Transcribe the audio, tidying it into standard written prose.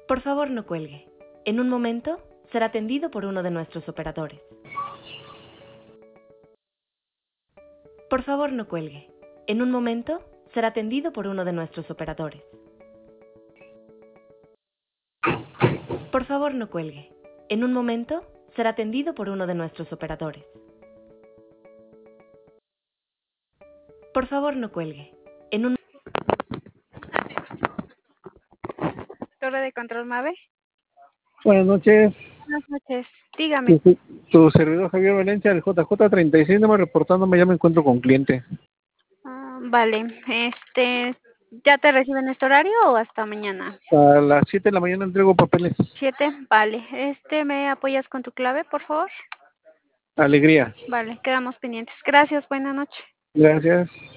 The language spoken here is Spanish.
Por favor, no cuelgue. En un momento será atendido por uno de nuestros operadores. Por favor, no cuelgue. En un momento será atendido por uno de nuestros operadores. Por favor, no cuelgue. En un momento será atendido por uno de nuestros operadores. Por favor, no cuelgue. En un... Torre de control MAVE. Buenas noches. Buenas noches. Dígame. Tu servidor Javier Valencia, del JJ36, no me reportándome, ya me encuentro con cliente. Vale. ¿Ya te reciben en este horario o hasta mañana? A las 7 de la mañana entrego papeles. 7. Vale. ¿Me apoyas con tu clave, por favor? Alegría. Vale, quedamos pendientes. Gracias. Buena noche. Gracias.